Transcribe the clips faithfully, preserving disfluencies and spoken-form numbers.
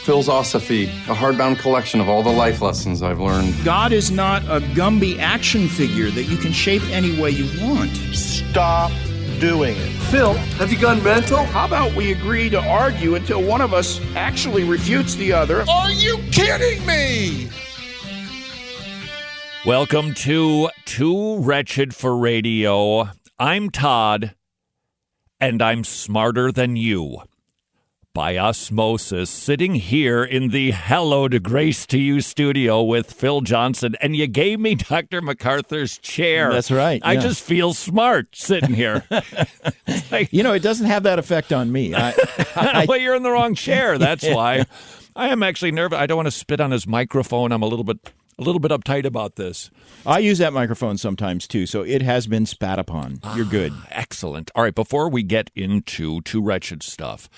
Philosophy, a hardbound collection of all the life lessons I've learned. God is not a Gumby action figure that you can shape any way you want. Stop doing it. Phil, have you gone mental? How about we agree to argue until one of us actually refutes the other? Are you kidding me? Welcome to Too Wretched for Radio. I'm Todd, and I'm smarter than you. By osmosis, sitting here in the Hello to Grace to You studio with Phil Johnson, and you gave me Doctor MacArthur's chair. That's right. I yeah. just feel smart sitting here. Like, you know, it doesn't have that effect on me. I, I, well, you're in the wrong chair. That's yeah. why. I am actually nervous. I don't want to spit on his microphone. I'm a little bit, a little bit uptight about this. I use that microphone sometimes too, so it has been spat upon. You're good. Ah, excellent. All right. Before we get into Too Wretched stuff.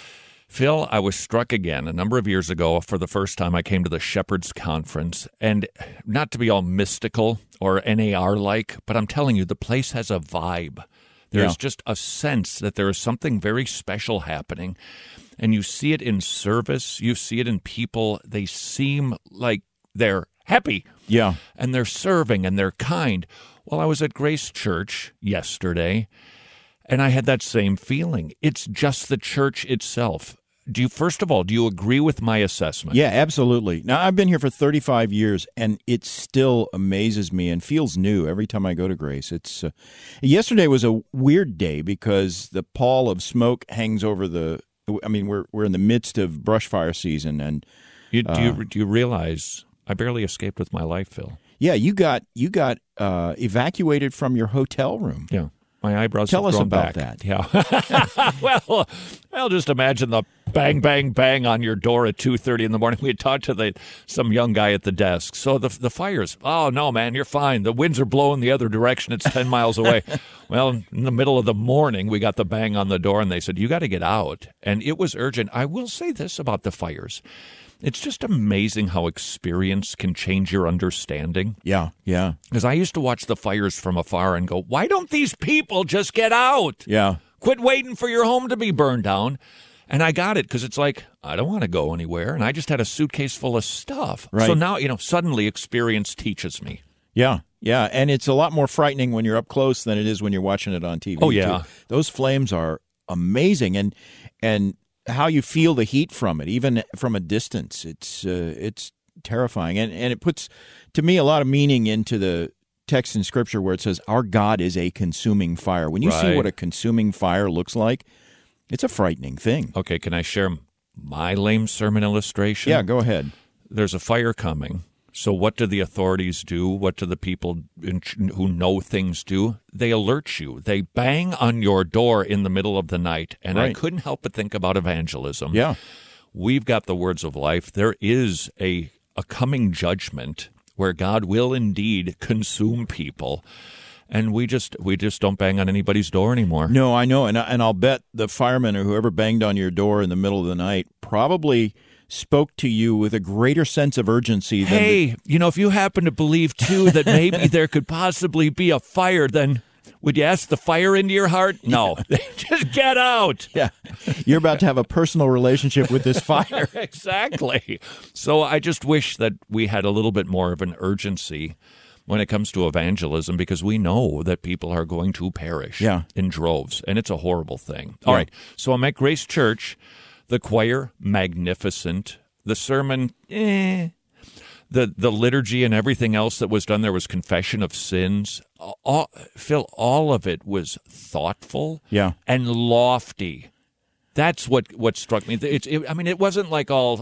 Phil, I was struck again a number of years ago. For the first time, I came to the Shepherd's Conference, and not to be all mystical or N A R-like, but I'm telling you, the place has a vibe. There's yeah. just a sense that there is something very special happening, and you see it in service. You see it in people. They seem like they're happy, yeah, and they're serving, and they're kind. Well, I was at Grace Church yesterday, and I had that same feeling. It's just the church itself. Do you, first of all, do you agree with my assessment? Yeah, absolutely. Now, I've been here for thirty-five years, and it still amazes me and feels new every time I go to Grace. It's uh, yesterday was a weird day because the pall of smoke hangs over the. I mean, we're we're in the midst of brush fire season, and you, do you uh, do you realize I barely escaped with my life, Phil? Yeah, you got you got uh, evacuated from your hotel room. Yeah. My eyebrows Tell have us grown about back. that. Yeah. well, well, just imagine the bang, bang, bang on your door at two thirty in the morning. We had talked to the, some young guy at the desk. So the the fires, oh, no, man, you're fine. The winds are blowing the other direction. It's ten miles away. Well, in the middle of the morning, we got the bang on the door, and they said, you got to get out. And it was urgent. I will say this about the fires. It's just amazing how experience can change your understanding. Yeah, yeah. Because I used to watch the fires from afar and go, why don't these people just get out? Yeah. Quit waiting for your home to be burned down. And I got it because it's like, I don't want to go anywhere. And I just had a suitcase full of stuff. Right. So now, you know, suddenly experience teaches me. Yeah, yeah. And it's a lot more frightening when you're up close than it is when you're watching it on T V. Oh, yeah. Too. Those flames are amazing. And, and, how you feel the heat from it, even from a distance, it's uh, it's terrifying, and and it puts, to me, a lot of meaning into the text in Scripture where it says, "Our God is a consuming fire." When you right. see what a consuming fire looks like, it's a frightening thing. Okay, can I share my lame sermon illustration? Yeah, go ahead. There's a fire coming. So what do the authorities do? What do the people in, who know things do? They alert you. They bang on your door in the middle of the night. And right. I couldn't help but think about evangelism. Yeah. We've got the words of life. There is a, a coming judgment where God will indeed consume people. And we just we just don't bang on anybody's door anymore. No, I know. And, and I'll bet the fireman or whoever banged on your door in the middle of the night probably spoke to you with a greater sense of urgency than Hey, the- you know, if you happen to believe, too, that maybe there could possibly be a fire, then would you ask the fire into your heart? No. Just get out. Yeah. You're about to have a personal relationship with this fire. Exactly. So I just wish that we had a little bit more of an urgency when it comes to evangelism, because we know that people are going to perish yeah. in droves, and it's a horrible thing. All yeah. right. So I'm at Grace Church. The choir, magnificent. The sermon, eh. The the liturgy and everything else that was done, there was confession of sins. All, Phil, all of it was thoughtful yeah. and lofty. That's what, what struck me. It's, it, I mean, it wasn't like all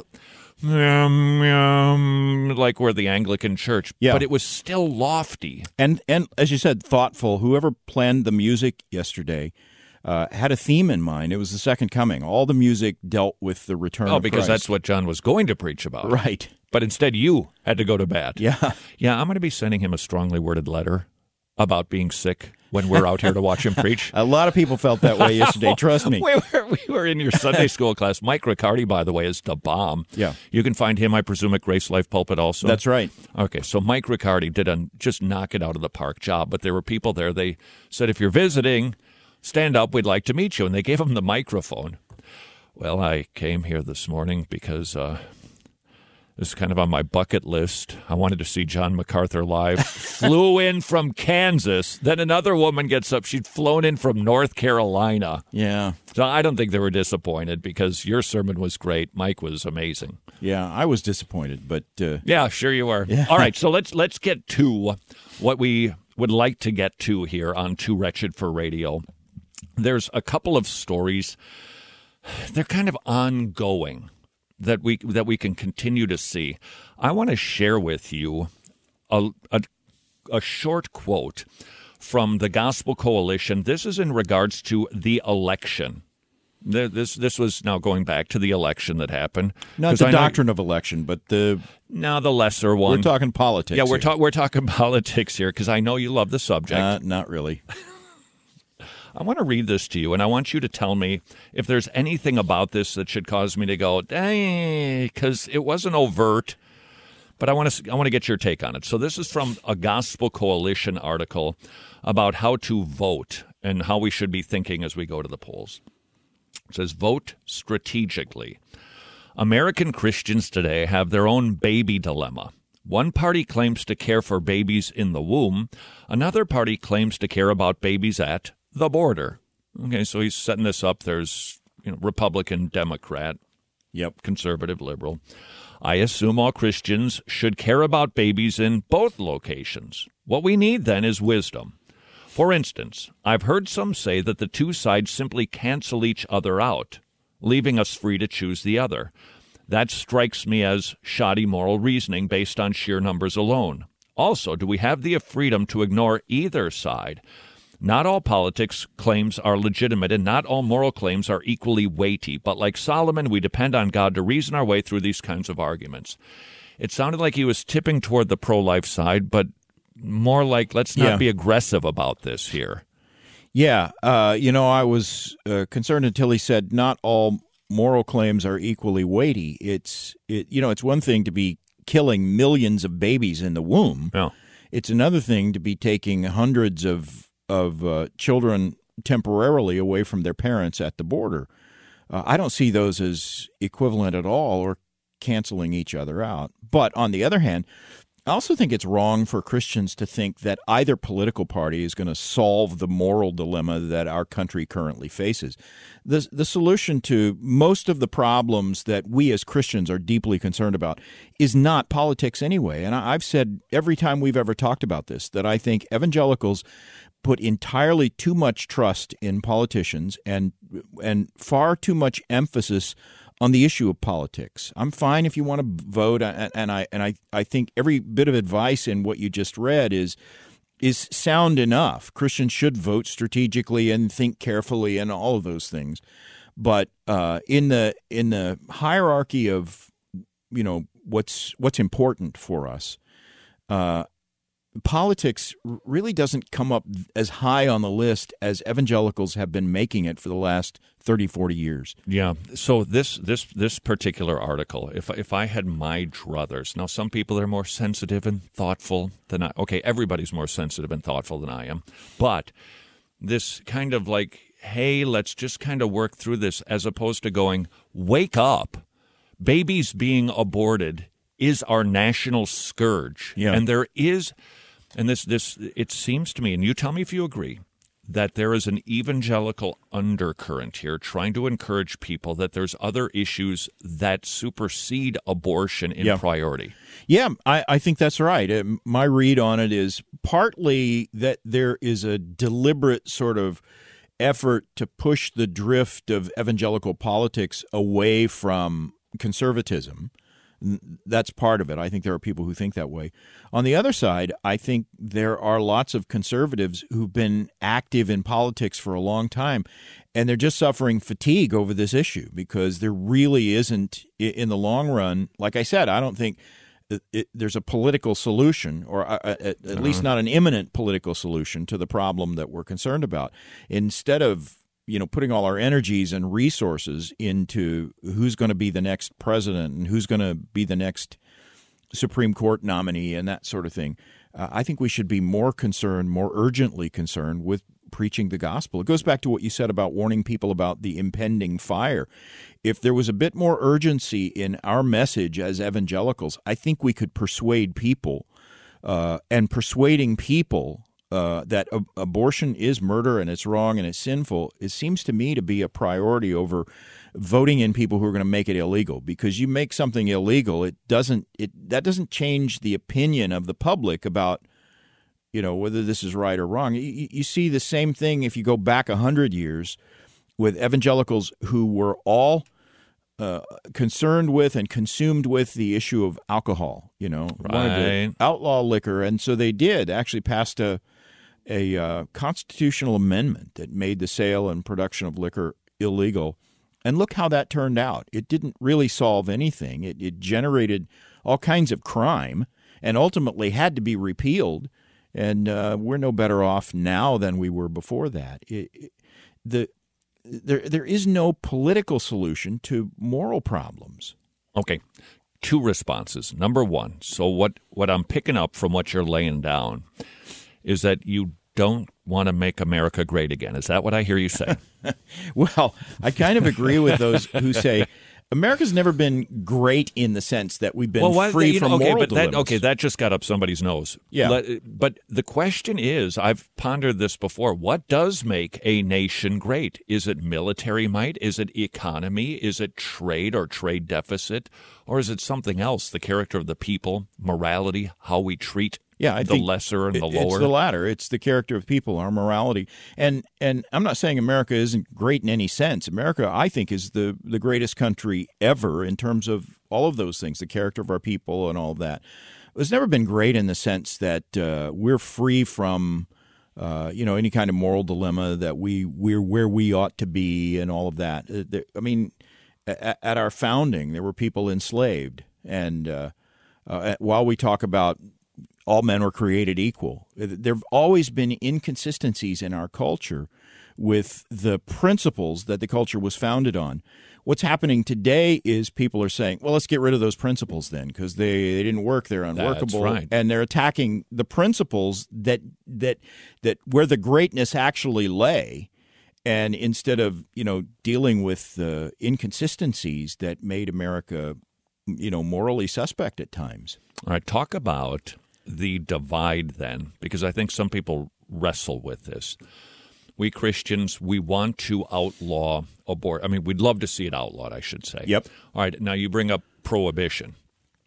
um, um, like we're the Anglican Church, yeah. but it was still lofty. And, and as you said, thoughtful. Whoever planned the music yesterday Uh, had a theme in mind. It was the second coming. All the music dealt with the return oh, of because Christ. that's what John was going to preach about. Right. But instead you had to go to bat. Yeah. Yeah, I'm going to be sending him a strongly worded letter about being sick when we're out here to watch him preach. A lot of people felt that way yesterday, trust me. We were, we were in your Sunday school class. Mike Riccardi, by the way, is the bomb. Yeah. You can find him, I presume, at Grace Life Pulpit also. That's right. Okay, so Mike Riccardi did a just knock it out of the park job, but there were people there. They said, if you're visiting, stand up, we'd like to meet you. And they gave him the microphone. Well, I came here this morning because uh, this is kind of on my bucket list. I wanted to see John MacArthur live. Flew in from Kansas. Then another woman gets up. She'd flown in from North Carolina. Yeah. So I don't think they were disappointed because your sermon was great. Mike was amazing. Yeah, I was disappointed, but uh, yeah, sure you were. Yeah. All right, so let's let's get to what we would like to get to here on Too Wretched for Radio. There's a couple of stories. They're kind of ongoing that we that we can continue to see. I want to share with you a, a a short quote from the Gospel Coalition. This is in regards to the election. This this was now going back to the election that happened. Not the doctrine of election, but the now the lesser one. We're talking politics. Yeah, we're here. talking we're talking politics here because I know you love the subject. Uh, not really. I want to read this to you, and I want you to tell me if there's anything about this that should cause me to go, dang, because it wasn't overt. But I want to I want to get your take on it. So this is from a Gospel Coalition article about how to vote and how we should be thinking as we go to the polls. It says, vote strategically. American Christians today have their own baby dilemma. One party claims to care for babies in the womb. Another party claims to care about babies at the border. Okay, so he's setting this up. There's, you know, Republican, Democrat, yep, conservative, liberal. I assume all Christians should care about babies in both locations. What we need then is wisdom. For instance, I've heard some say that the two sides simply cancel each other out, leaving us free to choose the other. That strikes me as shoddy moral reasoning based on sheer numbers alone. Also, do we have the freedom to ignore either side? Not all politics claims are legitimate, and not all moral claims are equally weighty. But like Solomon, we depend on God to reason our way through these kinds of arguments. It sounded like he was tipping toward the pro-life side, but more like, let's not yeah. be aggressive about this here. Yeah. Uh, you know, I was uh, concerned until he said not all moral claims are equally weighty. It's, it, you know, it's one thing to be killing millions of babies in the womb. Yeah. It's another thing to be taking hundreds of, of uh, children temporarily away from their parents at the border. Uh, I don't see those as equivalent at all or canceling each other out. But on the other hand, I also think it's wrong for Christians to think that either political party is going to solve the moral dilemma that our country currently faces. The, the solution to most of the problems that we as Christians are deeply concerned about is not politics anyway. And I, I've said every time we've ever talked about this that I think evangelicals put entirely too much trust in politicians and and far too much emphasis on the issue of politics. I'm fine if you want to vote, and, and I and I, I think every bit of advice in what you just read is is sound enough. Christians should vote strategically and think carefully and all of those things. But uh, in the in the hierarchy of, you know, what's what's important for us, uh, politics really doesn't come up as high on the list as evangelicals have been making it for the last thirty, forty years. Yeah. So this this this particular article, if if I had my druthers, now some people are more sensitive and thoughtful than I. Okay, everybody's more sensitive and thoughtful than I am, but this kind of like, hey, let's just kind of work through this, as opposed to going, wake up, babies being aborted is our national scourge, yeah. and there is. And this, this, it seems to me, and you tell me if you agree, that there is an evangelical undercurrent here trying to encourage people that there's other issues that supersede abortion in yeah. priority. Yeah, I, I think that's right. Uh, my read on it is partly that there is a deliberate sort of effort to push the drift of evangelical politics away from conservatism. That's part of it. I think there are people who think that way. On the other side, I think there are lots of conservatives who've been active in politics for a long time, and they're just suffering fatigue over this issue because there really isn't, in the long run, like I said, I don't think it, it, there's a political solution, or a, a, at uh-huh. least not an imminent political solution to the problem that we're concerned about. Instead of you know, putting all our energies and resources into who's going to be the next president and who's going to be the next Supreme Court nominee and that sort of thing, uh, I think we should be more concerned, more urgently concerned with preaching the gospel. It goes back to what you said about warning people about the impending fire. If there was a bit more urgency in our message as evangelicals, I think we could persuade people, uh, and persuading people uh, that ab- abortion is murder and it's wrong and it's sinful, it seems to me to be a priority over voting in people who are going to make it illegal. Because you make something illegal, it doesn't it that doesn't change the opinion of the public about, you know, whether this is right or wrong. You, you see the same thing if you go back a hundred years with evangelicals who were all uh, concerned with and consumed with the issue of alcohol. You know, Right. wanted to outlaw liquor, and so they did actually passed a a uh, constitutional amendment that made the sale and production of liquor illegal. And look how that turned out. It didn't really solve anything. It, it generated all kinds of crime and ultimately had to be repealed. And uh, we're no better off now than we were before that. It, it, the there there is no political solution to moral problems. Okay, two responses. Number one, so what, what I'm picking up from what you're laying down is that you don't want to make America great again. Is that what I hear you say? Well, I kind of agree with those who say America's never been great in the sense that we've been well, why, free you know, from okay, moral but that, dilemmas. okay, that just got up somebody's nose. Yeah. Let- but the question is, I've pondered this before, what does make a nation great? Is it military might? Is it economy? Is it trade or trade deficit? Or is it something else, the character of the people, morality, how we treat Yeah, I the think lesser and the it- lower? It's the latter. It's the character of people, our morality. And and I'm not saying America isn't great in any sense. America, I think, is the, the greatest country ever in terms of all of those things, the character of our people and all of that. It's never been great in the sense that uh, we're free from uh, you know, any kind of moral dilemma, that we, we're where we ought to be and all of that. Uh, there, I mean, at, at our founding, there were people enslaved. And uh, uh, while we talk about all men were created equal, there have always been inconsistencies in our culture with the principles that the culture was founded on. What's happening today is people are saying, well, let's get rid of those principles then because they, they didn't work, they're unworkable. That's right. And they're attacking the principles that that that where the greatness actually lay. And instead of, you know, dealing with the inconsistencies that made America, you know, morally suspect at times. All right, talk about the divide then, because I think some people wrestle with this. We Christians, we want to outlaw abortion. I mean, we'd love to see it outlawed, I should say. Yep. All right, now you bring up prohibition.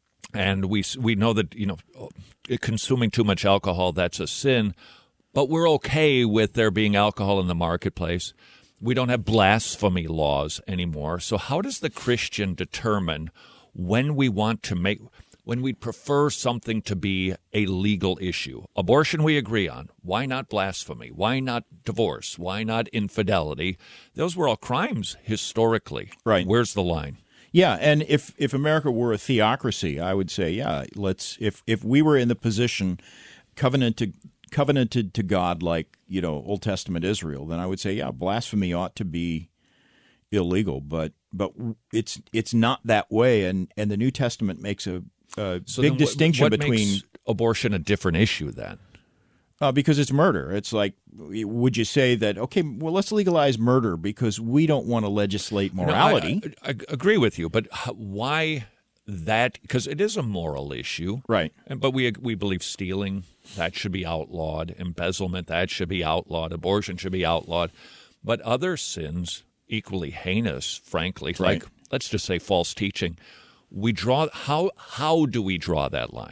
And we we know that, you know, consuming too much alcohol, that's a sin, but we're okay with there being alcohol in the marketplace. We don't have blasphemy laws anymore. So how does the Christian determine when we want to make when we prefer something to be a legal issue? Abortion we agree on. Why not blasphemy? Why not divorce? Why not infidelity? Those were all crimes historically. Right. Where's the line? Yeah, and if, if America were a theocracy, I would say, yeah, let's if if we were in the position covenanted covenanted to God like, you know, Old Testament Israel, then I would say, yeah, blasphemy ought to be illegal, but but it's it's not that way, and, and the New Testament makes a, a So big then what- distinction what between makes abortion a different issue then? Uh, because it's murder. It's like, would you say that, okay, well, let's legalize murder because we don't want to legislate morality? No, I, I, I agree with you, but h- why that? Because it is a moral issue. Right. And, but we we believe stealing, that should be outlawed. Embezzlement, that should be outlawed. Abortion should be outlawed. But other sins, equally heinous, frankly, Right. like, let's just say false teaching, we draw, how how do we draw that line?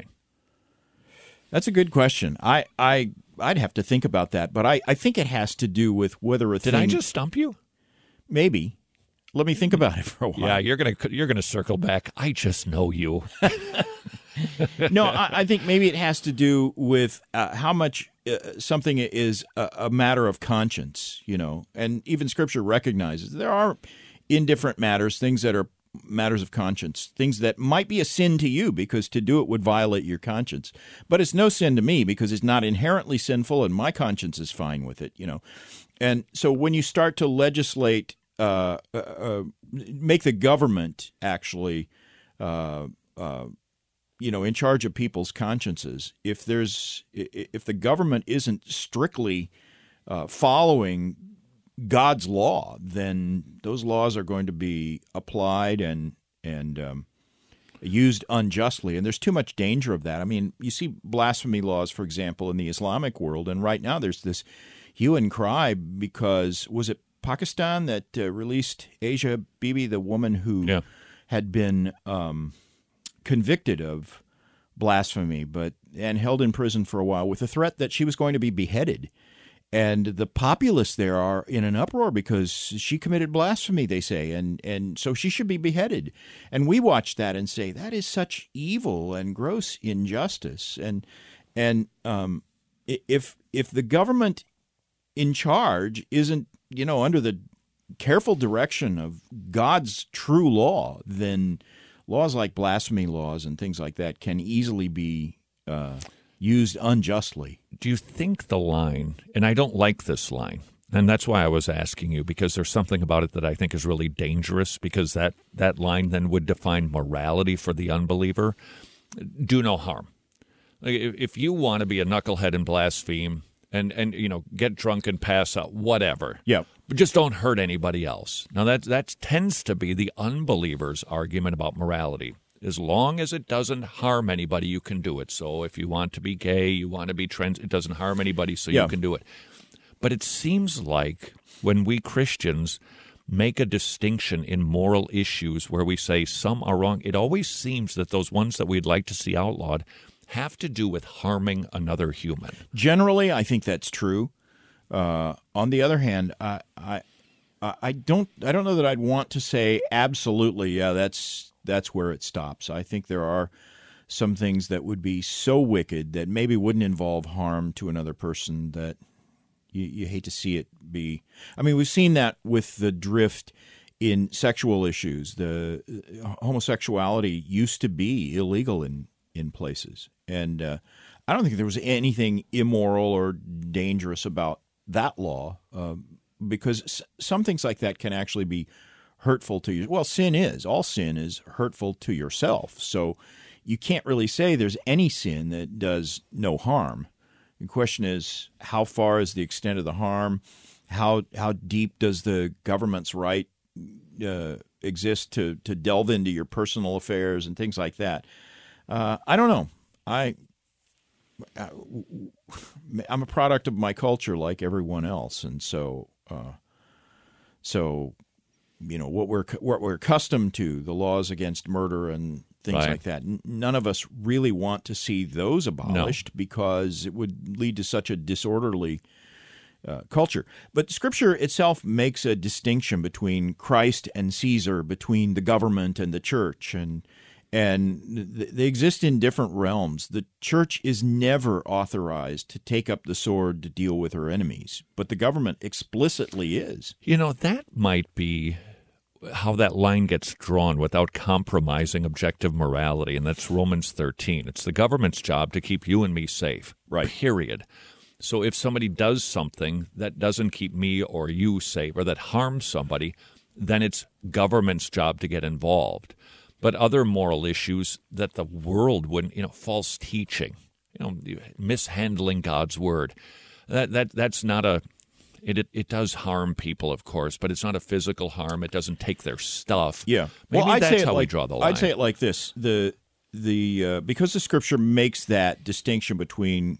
That's a good question. I, I, I'd have to think about that, but I, I think it has to do with whether a Did thing... I just stump you? Maybe. Let me think about it for a while. Yeah, you're gonna you're gonna circle back. I just know you. No, I, I think maybe it has to do with uh, how much uh, something is a, a matter of conscience, you know, and even Scripture recognizes there are indifferent matters, things that are matters of conscience, things that might be a sin to you because to do it would violate your conscience. But it's no sin to me because it's not inherently sinful and my conscience is fine with it, you know. And so when you start to legislate, uh, uh, uh, make the government actually uh, uh, you know, in charge of people's consciences, if there's if the government isn't strictly uh, following God's law, then those laws are going to be applied and and um, used unjustly. And there's too much danger of that. I mean, you see blasphemy laws, for example, in the Islamic world, and right now there's this hue and cry because, was it Pakistan that uh, released Asia Bibi, the woman who Yeah. had been um, convicted of blasphemy, but and held in prison for a while with the threat that she was going to be beheaded. And the populace there are in an uproar because she committed blasphemy, they say, and, and so she should be beheaded. And we watch that and say, that is such evil and gross injustice. And and um, if if the government in charge isn't, you know, under the careful direction of God's true law, then laws like blasphemy laws and things like that can easily be uh, used unjustly. Do you think the line, and I don't like this line, and that's why I was asking you, because there's something about it that I think is really dangerous, because that, that line then would define morality for the unbeliever. Do no harm. Like, if if you want to be a knucklehead and blaspheme and, and you know, get drunk and pass out, whatever. Yeah. But just don't hurt anybody else. Now, that, that tends to be the unbeliever's argument about morality. As long as it doesn't harm anybody, you can do it. So if you want to be gay, you want to be trans, it doesn't harm anybody, so Yeah. you can do it. But it seems like when we Christians make a distinction in moral issues where we say some are wrong, it always seems that those ones that we'd like to see outlawed have to do with harming another human. Generally, I think that's true. Uh, on the other hand, I, I I don't I don't know that I'd want to say absolutely, yeah, that's that's where it stops. I think there are some things that would be so wicked that maybe wouldn't involve harm to another person that you, you hate to see it be. I mean, we've seen that with the drift in sexual issues. The uh, homosexuality used to be illegal in, in places. And uh, I don't think there was anything immoral or dangerous about that law, uh, because s- some things like that can actually be hurtful to you. Well, sin is. All sin is hurtful to yourself. So you can't really say there's any sin that does no harm. The question is, how far is the extent of the harm? How how deep does the government's right uh, exist to, to delve into your personal affairs and things like that? Uh, I don't know. I, I I'm a product of my culture, like everyone else, and so uh, so you know what we're what we're accustomed to, the laws against murder and things Right. like that. N- none of us really want to see those abolished because it would lead to such a disorderly uh, culture. But Scripture itself makes a distinction between Christ and Caesar, between the government and the church, and and th- they exist in different realms. The church is never authorized to take up the sword to deal with her enemies, but the government explicitly is. You know, that might be how that line gets drawn without compromising objective morality, and that's Romans thirteen. It's the government's job to keep you and me safe, Right. period. So if somebody does something that doesn't keep me or you safe or that harms somebody, then it's government's job to get involved. But other moral issues that the world wouldn't, you know, false teaching, you know, mishandling God's word, that that that's not a It, it it does harm people, of course, but it's not a physical harm. It doesn't take their stuff. Yeah, Maybe well, I'd that's say it how like, we draw the line. I'd say it like this: the the uh, because the Scripture makes that distinction between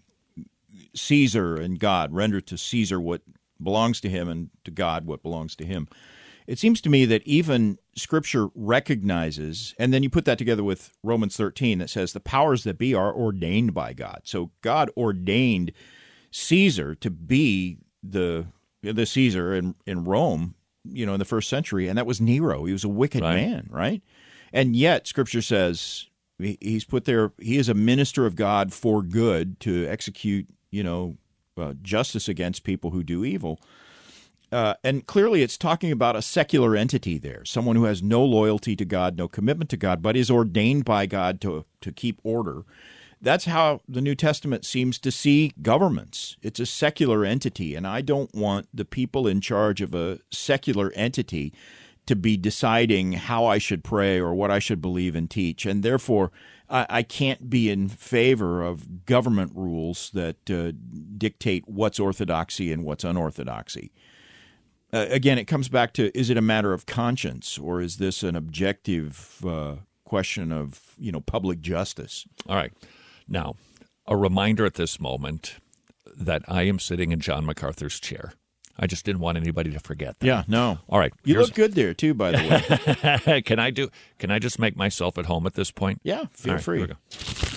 Caesar and God, render to Caesar what belongs to him, and to God what belongs to him. It seems to me that even Scripture recognizes, and then you put that together with Romans thirteen that says the powers that be are ordained by God. So God ordained Caesar to be the the Caesar in, in Rome, you know, in the first century, and that was Nero. He was a wicked Right. man, right? And yet Scripture says he, he's put there, he is a minister of God for good to execute, you know, uh, justice against people who do evil. Uh, and clearly it's talking about a secular entity there, someone who has no loyalty to God, no commitment to God, but is ordained by God to to keep order. That's how the New Testament seems to see governments. It's a secular entity, and I don't want the people in charge of a secular entity to be deciding how I should pray or what I should believe and teach. And therefore, I, I can't be in favor of government rules that uh, dictate what's orthodoxy and what's unorthodoxy. Uh, again, it comes back to, is it a matter of conscience, or is this an objective uh, question of, you know, public justice? All right. Now, a reminder at this moment that I am sitting in John MacArthur's chair. I just didn't want anybody to forget that. Yeah, no. All right. You here's- look good there, too, by the way. can I do? Can I just make myself at home at this point? Yeah, feel All right, free. here we go.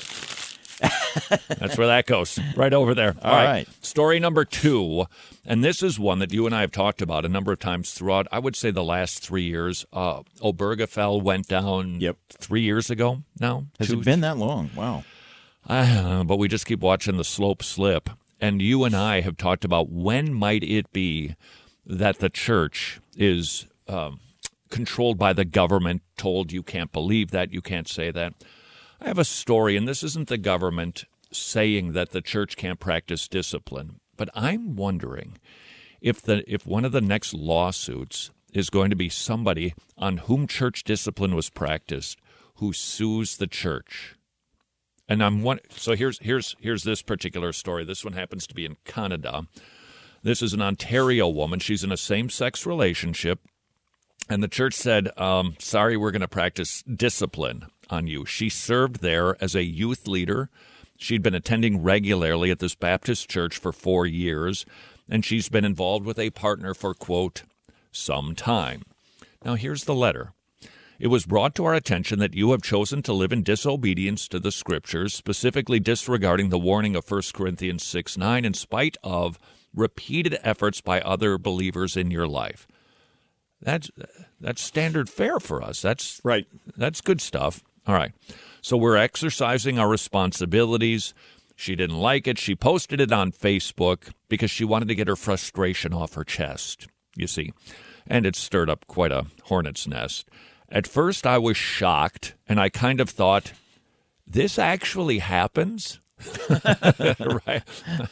That's where that goes, right over there. All right. Story number two, and this is one that you and I have talked about a number of times throughout, I would say, the last three years. Uh, Obergefell went down Yep. three years ago now. Has Two- it been that long? Wow. I don't know, but we just keep watching the slope slip. And you and I have talked about when might it be that the church is um, controlled by the government, told you can't believe that, you can't say that. I have a story, and this isn't the government saying that the church can't practice discipline, but I'm wondering if the if one of the next lawsuits is going to be somebody on whom church discipline was practiced who sues the church. And I'm one. So here's here's here's this particular story. This one happens to be in Canada. This is an Ontario woman. She's in a same-sex relationship, and the church said, um, "Sorry, we're going to practice discipline on you." She served there as a youth leader. She'd been attending regularly at this Baptist church for four years, and she's been involved with a partner for, quote, some time. Now, here's the letter. It was brought to our attention that you have chosen to live in disobedience to the Scriptures, specifically disregarding the warning of First Corinthians six nine, in spite of repeated efforts by other believers in your life. That's that's standard fare for us. That's Right. That's good stuff. All right. So we're exercising our responsibilities. She didn't like it. She posted it on Facebook because she wanted to get her frustration off her chest, you see. And it stirred up quite a hornet's nest. At first, I was shocked, and I kind of thought, this actually happens? Right.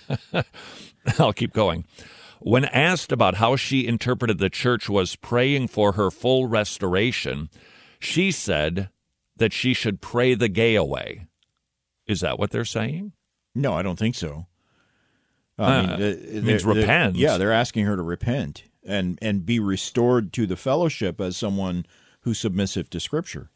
I'll keep going. When asked about how she interpreted the church was praying for her full restoration, she said that she should pray the gay away. Is that what they're saying? No, I don't think so. I Uh, mean, it they're- means they're- repent. Yeah, they're asking her to repent and, and be restored to the fellowship as someone who's submissive to Scripture.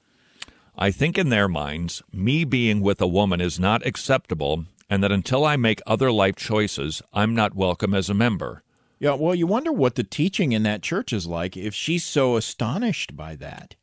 I think in their minds, me being with a woman is not acceptable, and that until I make other life choices, I'm not welcome as a member. Yeah, well, you wonder what the teaching in that church is like if she's so astonished by that.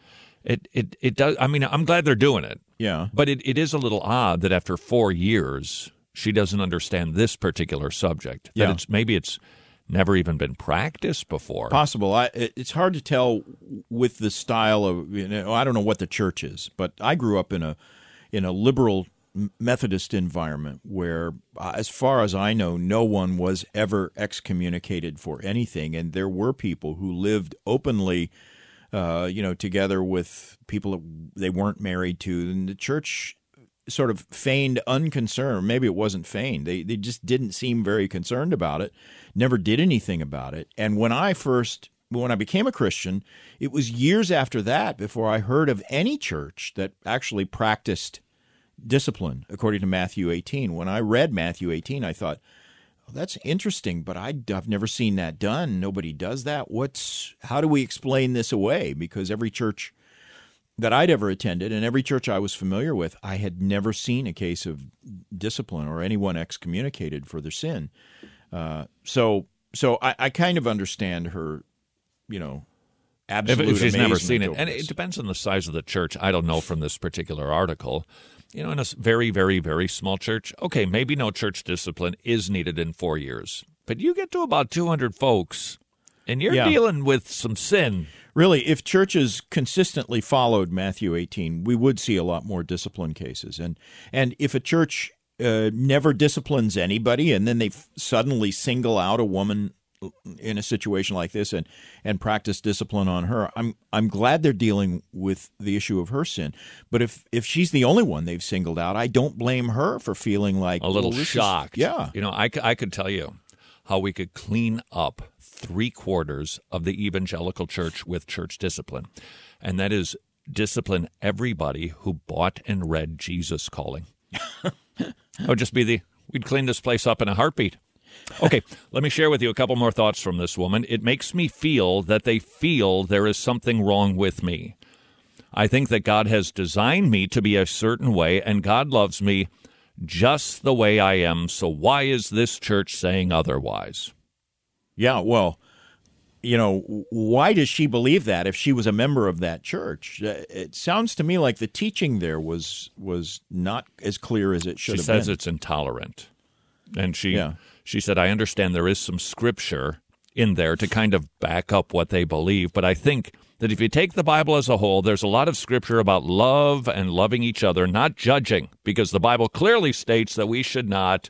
It it it does. I mean, I'm glad they're doing it. Yeah. But it, it is a little odd that after four years, she doesn't understand this particular subject. That Yeah. it's maybe it's never even been practiced before. Possible. I, it- it's hard to tell with the style of, you know, I don't know what the church is, but I grew up in a in a liberal Methodist environment where, uh, as far as I know, no one was ever excommunicated for anything, and there were people who lived openly, uh, you know, together with people that they weren't married to, and the church sort of feigned unconcern. Maybe it wasn't feigned. They they just didn't seem very concerned about it, never did anything about it. And when I first, when I became a Christian, it was years after that before I heard of any church that actually practiced discipline according to Matthew eighteen. When I read Matthew eighteen, I thought, oh, that's interesting, but I, I've never seen that done. Nobody does that. What's, how do we explain this away? Because every church that I'd ever attended and every church I was familiar with, I had never seen a case of discipline or anyone excommunicated for their sin. Uh, so so I, I kind of understand her, you know, If, absolute if she's never amazement seen it. over And this. it depends on the size of the church. I don't know from this particular article. You know, in a s- very, very, very small church, okay, maybe no church discipline is needed in four years. But you get to about two hundred folks, and you're Yeah. dealing with some sin. Really, if churches consistently followed Matthew eighteen, we would see a lot more discipline cases. And and if a church uh, never disciplines anybody, and then they f- suddenly single out a woman in a situation like this and and practice discipline on her, I'm I'm glad they're dealing with the issue of her sin. But if if she's the only one they've singled out, I don't blame her for feeling like A little well, this is- shocked. yeah. You know, I, c- I could tell you how we could clean up three quarters of the evangelical church with church discipline. And that is discipline everybody who bought and read Jesus Calling. It would just be the, We'd clean this place up in a heartbeat. Okay, let me share with you a couple more thoughts from this woman. It makes me feel that they feel there is something wrong with me. I think that God has designed me to be a certain way, and God loves me just the way I am. So why is this church saying otherwise? Yeah, well, you know, why does she believe that if she was a member of that church? It sounds to me like the teaching there was was not as clear as it should She have says been. it's intolerant. And she Yeah. she said, I understand there is some scripture in there to kind of back up what they believe, but I think that if you take the Bible as a whole, there's a lot of scripture about love and loving each other, not judging, because the Bible clearly states that we should not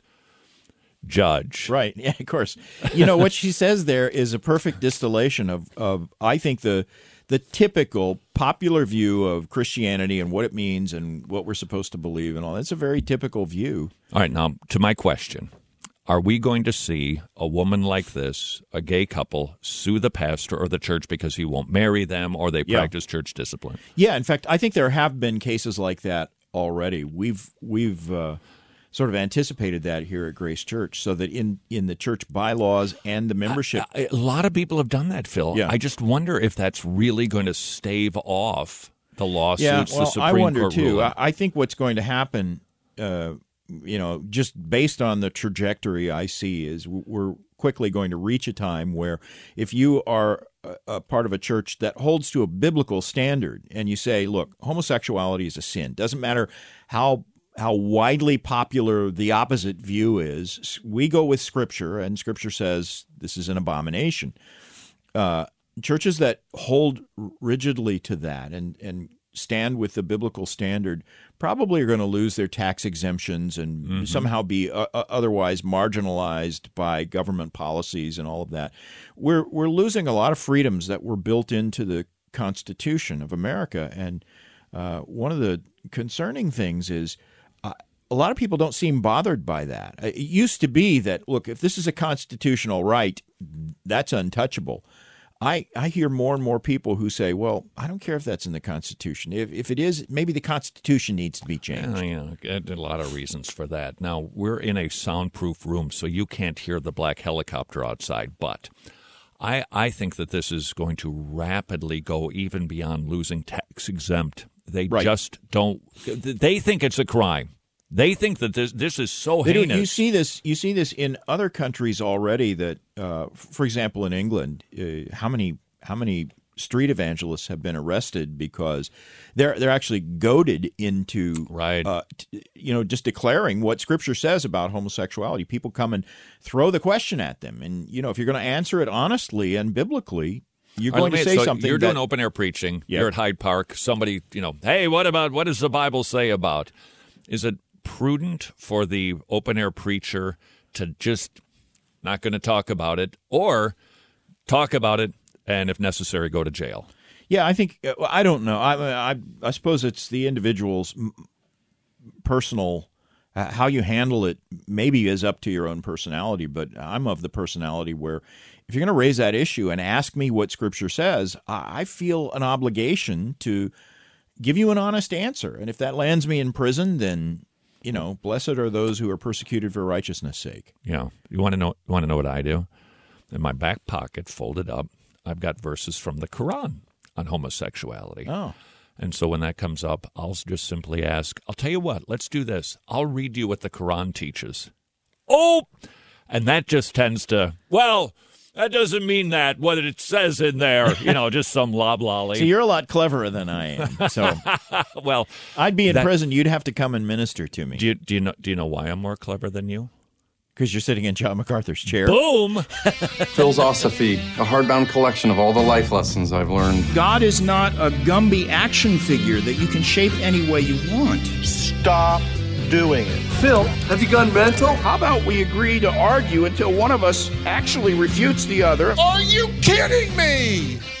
judge. Right. Yeah, of course. You know, what she says there is a perfect distillation of, of I think, the the typical popular view of Christianity and what it means and what we're supposed to believe and all. That's a very typical view. All right, now to my question. Are we going to see a woman like this, a gay couple, sue the pastor or the church because he won't marry them or they Yeah. practice church discipline? Yeah, in fact, I think there have been cases like that already. We've we've uh, sort of anticipated that here at Grace Church, so that in, in the church bylaws and the membership. A, a lot of people have done that, Phil. Yeah. I just wonder if that's really going to stave off the lawsuits, yeah, the well, Supreme I wonder Court too. ruling. I, I think what's going to happen, uh, you know, just based on the trajectory I see, is we're quickly going to reach a time where if you are a, a part of a church that holds to a biblical standard and you say, look, homosexuality is a sin, doesn't matter how how widely popular the opposite view is, we go with Scripture, and Scripture says this is an abomination. Uh, churches that hold rigidly to that and, and stand with the biblical standard probably are going to lose their tax exemptions and mm-hmm. somehow be uh, otherwise marginalized by government policies and all of that. We're we're losing a lot of freedoms that were built into the Constitution of America, and uh, one of the concerning things is uh, a lot of people don't seem bothered by that. It used to be that, look, if this is a constitutional right, that's untouchable. I, I hear more and more people who say, well, I don't care if that's in the Constitution. If if it is, maybe the Constitution needs to be changed. Yeah, yeah, a lot of reasons for that. Now, we're in a soundproof room, so you can't hear the black helicopter outside, but I, I think that this is going to rapidly go even beyond losing tax exempt. They Right. just don't – they think it's a crime. They think that this this is so They do- heinous. You see this. You see this in other countries already. That, uh, for example, in England, uh, how many how many street evangelists have been arrested because they're they're actually goaded into Right. uh, t- you know, just declaring what Scripture says about homosexuality. People come and throw the question at them, and you know, if you're going to answer it honestly and biblically, you're All right, going to let me- say so something. You're doing that, open air preaching. Yep. You're at Hyde Park. Somebody, you know, hey, what about what does the Bible say about? Is it prudent for the open air preacher to just not going to talk about it, or talk about it and, if necessary, go to jail? Yeah, I think uh, I don't know. I I, I suppose it's the individual's m- personal. Uh, how you handle it maybe is up to your own personality, but I'm of the personality where if you're going to raise that issue and ask me what Scripture says, I, I feel an obligation to give you an honest answer. And if that lands me in prison, then, you know, blessed are those who are persecuted for righteousness' sake. Yeah. You want to know? You want to know what I do? In my back pocket, folded up, I've got verses from the Quran on homosexuality. Oh. And so when that comes up, I'll just simply ask, I'll tell you what, let's do this. I'll read you what the Quran teaches. Oh! And that just tends to, well, that doesn't mean that, what it says in there, you know, just some loblolly. So you're a lot cleverer than I am. So well, I'd be in that- prison. You'd have to come and minister to me do you, do you know do you know why I'm more clever than you? because you're sitting in John MacArthur's chair. Boom! Philosophy, a hardbound collection of all the life lessons I've learned. God is not a Gumby action figure that you can shape any way you want. Stop doing it. Phil, have you gone mental? How about we agree to argue until one of us actually refutes the other? Are you kidding me?